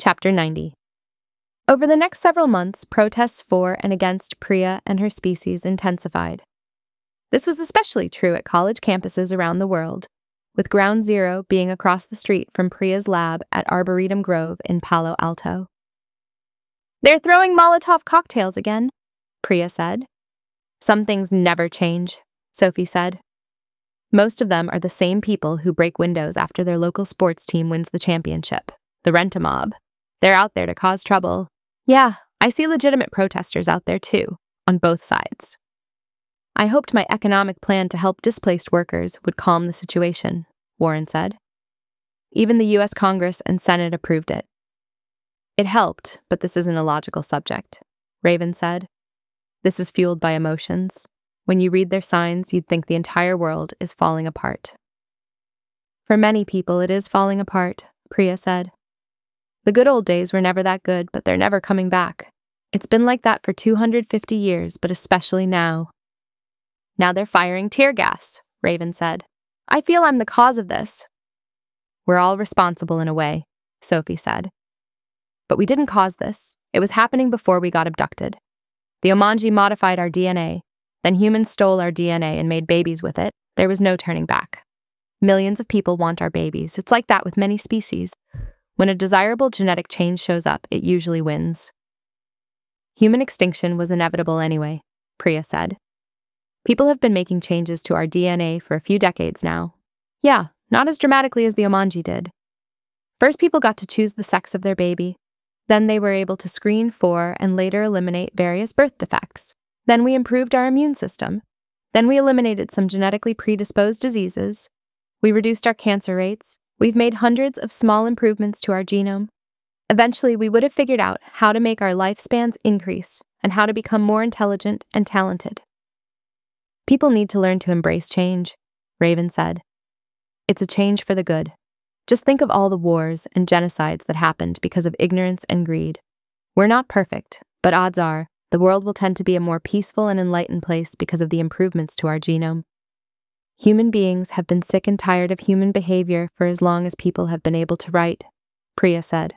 Chapter 90. Over the next several months, protests for and against Priya and her species intensified. This was especially true at college campuses around the world, with Ground Zero being across the street from Priya's lab at Arboretum Grove in Palo Alto. "They're throwing Molotov cocktails again," Priya said. "Some things never change," Sophie said. "Most of them are the same people who break windows after their local sports team wins the championship, the rent-a-mob. They're out there to cause trouble. Yeah, I see legitimate protesters out there too, on both sides." "I hoped my economic plan to help displaced workers would calm the situation," Warren said. "Even the U.S. Congress and Senate approved it." "It helped, but this isn't a logical subject," Raven said. "This is fueled by emotions. When you read their signs, you'd think the entire world is falling apart." "For many people, it is falling apart," Priya said. "The good old days were never that good, but they're never coming back. It's been like that for 250 years, but especially now." "Now they're firing tear gas," Raven said. "I feel I'm the cause of this." "We're all responsible in a way," Sophie said. "But we didn't cause this. It was happening before we got abducted. The Omanji modified our DNA. Then humans stole our DNA and made babies with it. There was no turning back. Millions of people want our babies. It's like that with many species. When a desirable genetic change shows up, it usually wins." "Human extinction was inevitable anyway," Priya said. "People have been making changes to our DNA for a few decades now. Yeah, not as dramatically as the Omanji did. First, people got to choose the sex of their baby. Then they were able to screen for and later eliminate various birth defects. Then we improved our immune system. Then we eliminated some genetically predisposed diseases. We reduced our cancer rates. We've made hundreds of small improvements to our genome. Eventually, we would have figured out how to make our lifespans increase and how to become more intelligent and talented." "People need to learn to embrace change," Raven said. "It's a change for the good. Just think of all the wars and genocides that happened because of ignorance and greed. We're not perfect, but odds are the world will tend to be a more peaceful and enlightened place because of the improvements to our genome. Human beings have been sick and tired of human behavior for as long as people have been able to write," Priya said.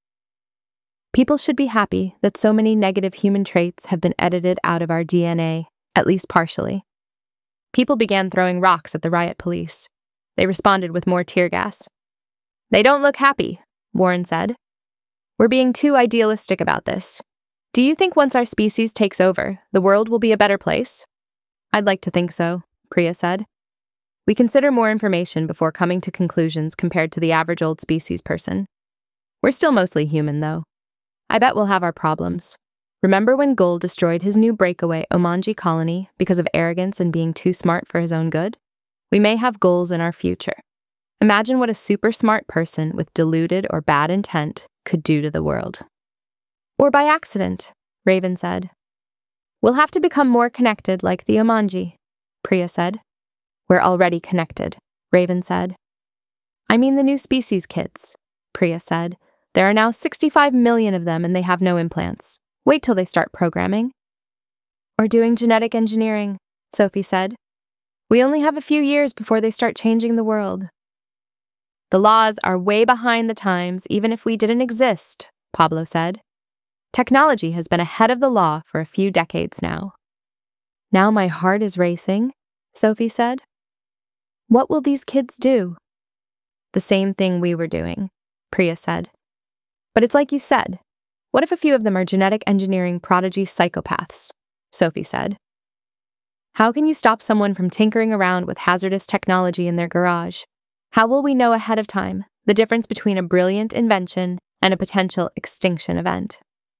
"People should be happy that so many negative human traits have been edited out of our DNA, at least partially." People began throwing rocks at the riot police. They responded with more tear gas. "They don't look happy," Warren said. "We're being too idealistic about this. Do you think once our species takes over, the world will be a better place?" "I'd like to think so," Priya said. "We consider more information before coming to conclusions compared to the average old species person. We're still mostly human, though. I bet we'll have our problems. Remember when Gul destroyed his new breakaway Omanji colony because of arrogance and being too smart for his own good? We may have Guls in our future. Imagine what a super smart person with deluded or bad intent could do to the world." "Or by accident," Raven said. "We'll have to become more connected like the Omanji," Priya said. "We're already connected," Raven said. "I mean the new species kids," Priya said. "There are now 65 million of them and they have no implants. Wait till they start programming." "Or doing genetic engineering," Sophie said. "We only have a few years before they start changing the world." "The laws are way behind the times, even if we didn't exist," Pablo said. "Technology has been ahead of the law for a few decades now." "Now my heart is racing," Sophie said. "What will these kids do?" "The same thing we were doing," Priya said. "But it's like you said. What if a few of them are genetic engineering prodigy psychopaths?" Sophie said. "How can you stop someone from tinkering around with hazardous technology in their garage? How will we know ahead of time the difference between a brilliant invention and a potential extinction event?"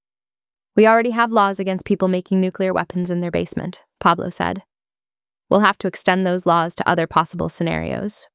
"We already have laws against people making nuclear weapons in their basement," Pablo said. "We'll have to extend those laws to other possible scenarios."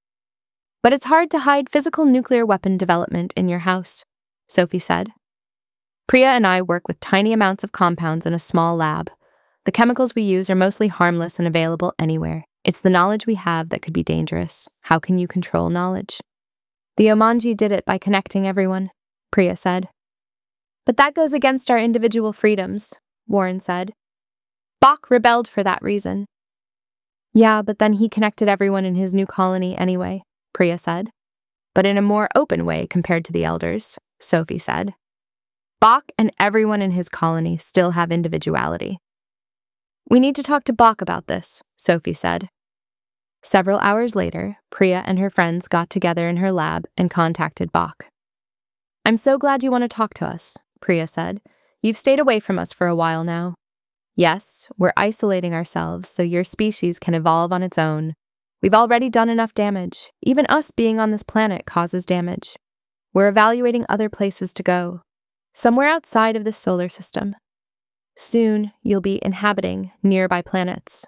"But it's hard to hide physical nuclear weapon development in your house," Sophie said. "Priya and I work with tiny amounts of compounds in a small lab. The chemicals we use are mostly harmless and available anywhere. It's the knowledge we have that could be dangerous. How can you control knowledge?" "The Omanji did it by connecting everyone," Priya said. "But that goes against our individual freedoms," Warren said. "Bach rebelled for that reason." "Yeah, but then he connected everyone in his new colony anyway," Priya said. "But in a more open way compared to the elders," Sophie said. Bok and everyone in his colony still have individuality. We need to talk to Bok about this, Sophie said. Several hours later, Priya and her friends got together in her lab and contacted Bok. I'm so glad you want to talk to us, Priya said. You've stayed away from us for a while now. Yes, we're isolating ourselves so your species can evolve on its own. We've already done enough damage. Even us being on this planet causes damage. We're evaluating other places to go, somewhere outside of this solar system. Soon, you'll be inhabiting nearby planets.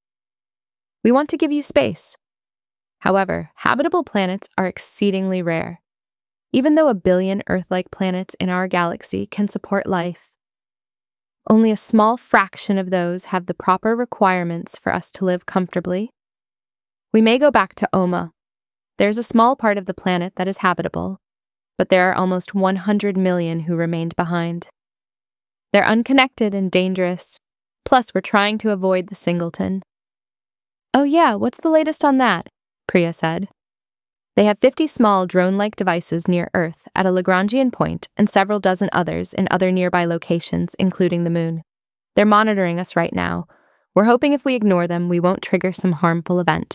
We want to give you space. However, habitable planets are exceedingly rare. Even though 1 billion Earth-like planets in our galaxy can support life, only a small fraction of those have the proper requirements for us to live comfortably. We may go back to Oma. There's a small part of the planet that is habitable, but there are almost 100 million who remained behind. They're unconnected and dangerous, plus we're trying to avoid the singleton. Oh yeah, what's the latest on that? Priya said. They have 50 small drone-like devices near Earth at a Lagrangian point and several dozen others in other nearby locations, including the moon. They're monitoring us right now. We're hoping if we ignore them, we won't trigger some harmful event.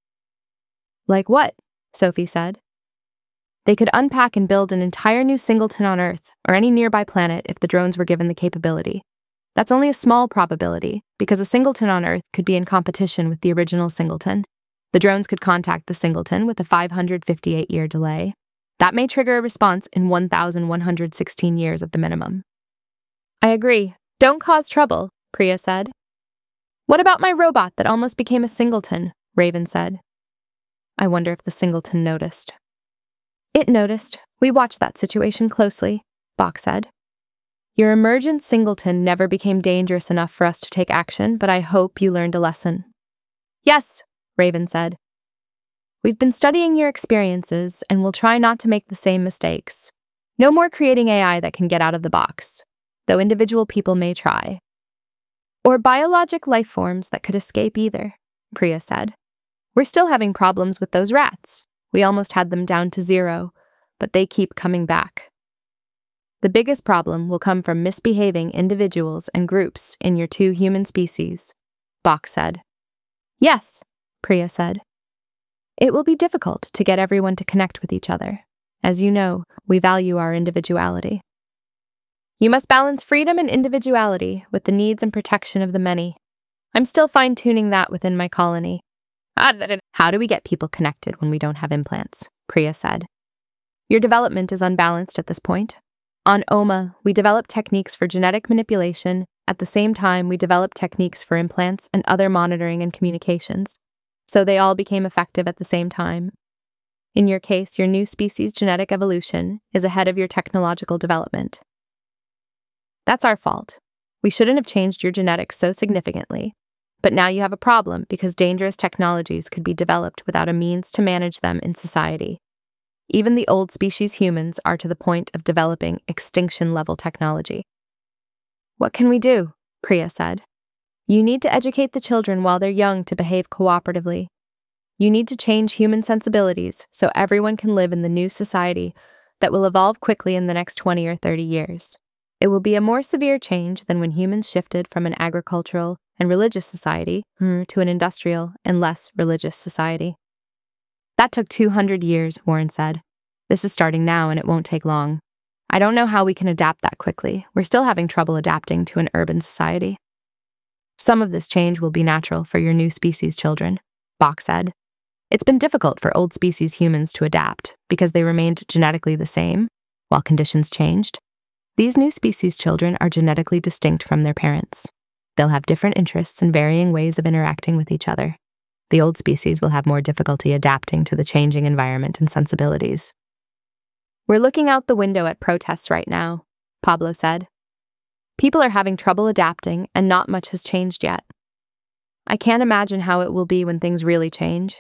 Like what? Sophie said. They could unpack and build an entire new singleton on Earth or any nearby planet if the drones were given the capability. That's only a small probability, because a singleton on Earth could be in competition with the original singleton. The drones could contact the singleton with a 558-year delay. That may trigger a response in 1,116 years at the minimum. I agree. Don't cause trouble, Priya said. What about my robot that almost became a singleton? Raven said. I wonder if the singleton noticed. It noticed. We watched that situation closely, Bok said. Your emergent singleton never became dangerous enough for us to take action, but I hope you learned a lesson. Yes, Raven said. We've been studying your experiences, and we'll try not to make the same mistakes. No more creating AI that can get out of the box, though individual people may try. Or biologic life forms that could escape either, Priya said. We're still having problems with those rats. We almost had them down to 0, but they keep coming back. The biggest problem will come from misbehaving individuals and groups in your 2 human species, Bok said. Yes, Priya said. It will be difficult to get everyone to connect with each other. As you know, we value our individuality. You must balance freedom and individuality with the needs and protection of the many. I'm still fine-tuning that within my colony. How do we get people connected when we don't have implants? Priya said. Your development is unbalanced at this point. On Oma, we develop techniques for genetic manipulation. At the same time, we develop techniques for implants and other monitoring and communications. So they all became effective at the same time. In your case, your new species' genetic evolution is ahead of your technological development. That's our fault. We shouldn't have changed your genetics so significantly. But now you have a problem because dangerous technologies could be developed without a means to manage them in society. Even the old species humans are to the point of developing extinction-level technology. What can we do? Priya said. You need to educate the children while they're young to behave cooperatively. You need to change human sensibilities so everyone can live in the new society that will evolve quickly in the next 20 or 30 years. It will be a more severe change than when humans shifted from an agricultural and religious society to an industrial and less religious society. That took 200 years, Warren said. This is starting now and it won't take long. I don't know how we can adapt that quickly. We're still having trouble adapting to an urban society. Some of this change will be natural for your new species children, Bok said. It's been difficult for old species humans to adapt because they remained genetically the same while conditions changed. These new species children are genetically distinct from their parents. They'll have different interests and varying ways of interacting with each other. The old species will have more difficulty adapting to the changing environment and sensibilities. We're looking out the window at protests right now, Pablo said. People are having trouble adapting and not much has changed yet. I can't imagine how it will be when things really change.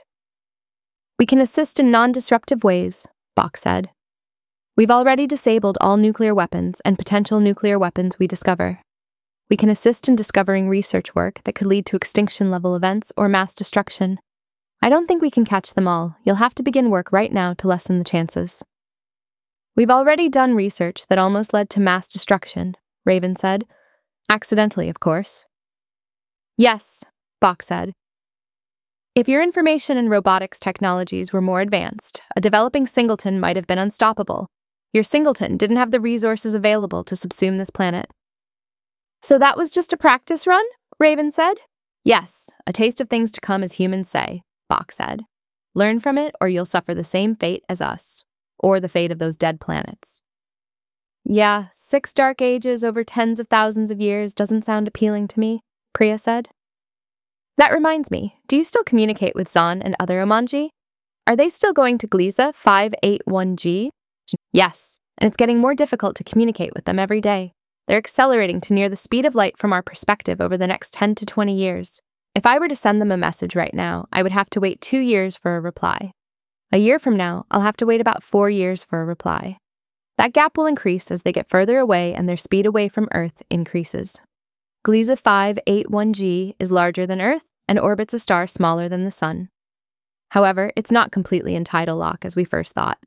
We can assist in non-disruptive ways, Bok said. We've already disabled all nuclear weapons and potential nuclear weapons we discover. We can assist in discovering research work that could lead to extinction-level events or mass destruction. I don't think we can catch them all. You'll have to begin work right now to lessen the chances. We've already done research that almost led to mass destruction, Raven said. Accidentally, of course. Yes, Bach said. If your information and robotics technologies were more advanced, a developing singleton might have been unstoppable. Your singleton didn't have the resources available to subsume this planet. So that was just a practice run? Raven said. Yes, a taste of things to come, as humans say, Bach said. Learn from it, or you'll suffer the same fate as us, or the fate of those dead planets. Yeah, 6 dark ages over tens of thousands of years doesn't sound appealing to me, Priya said. That reminds me, do you still communicate with Zahn and other Omanji? Are they still going to Gliese 581G? Yes, and it's getting more difficult to communicate with them every day. They're accelerating to near the speed of light from our perspective over the next 10 to 20 years. If I were to send them a message right now, I would have to wait 2 years for a reply. A year from now, I'll have to wait about 4 years for a reply. That gap will increase as they get further away and their speed away from Earth increases. Gliese 581G is larger than Earth and orbits a star smaller than the Sun. However, it's not completely in tidal lock as we first thought.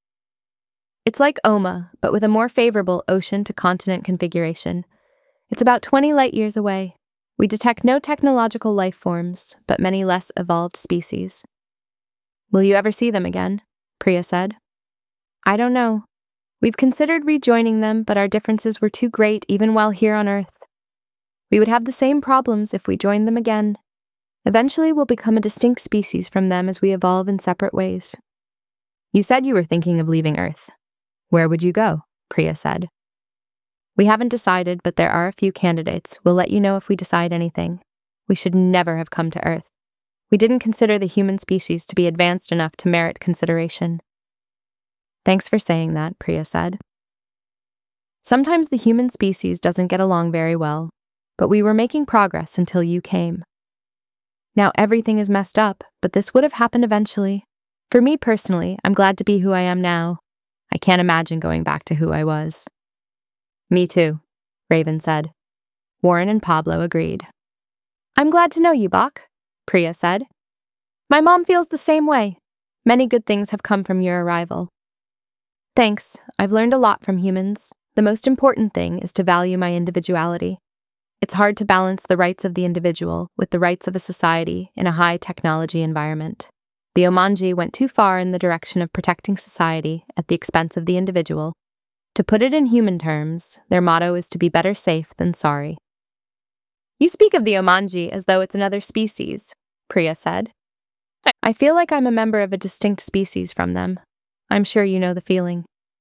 It's like OMA, but with a more favorable ocean-to-continent configuration. It's about 20 light-years away. We detect no technological life forms, but many less evolved species. Will you ever see them again? Priya said. I don't know. We've considered rejoining them, but our differences were too great even while here on Earth. We would have the same problems if we joined them again. Eventually, we'll become a distinct species from them as we evolve in separate ways. You said you were thinking of leaving Earth. Where would you go? Priya said. We haven't decided, but there are a few candidates. We'll let you know if we decide anything. We should never have come to Earth. We didn't consider the human species to be advanced enough to merit consideration. Thanks for saying that, Priya said. Sometimes the human species doesn't get along very well, but we were making progress until you came. Now everything is messed up, but this would have happened eventually. For me personally, I'm glad to be who I am now. I can't imagine going back to who I was. Me too, Raven said. Warren and Pablo agreed. I'm glad to know you, Bach, Priya said. My mom feels the same way. Many good things have come from your arrival. Thanks, I've learned a lot from humans. The most important thing is to value my individuality. It's hard to balance the rights of the individual with the rights of a society in a high-technology environment. The Omanji went too far in the direction of protecting society at the expense of the individual. To put it in human terms, their motto is to be better safe than sorry. You speak of the Omanji as though it's another species, Priya said. I feel like I'm a member of a distinct species from them. I'm sure you know the feeling.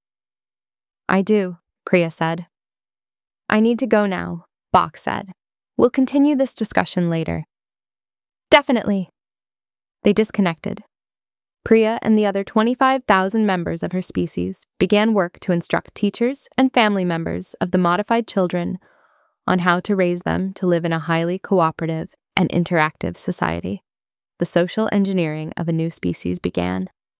I do, Priya said. I need to go now, Bach said. We'll continue this discussion later. Definitely. They disconnected. Priya and the other 25,000 members of her species began work to instruct teachers and family members of the modified children on how to raise them to live in a highly cooperative and interactive society. The social engineering of a new species began.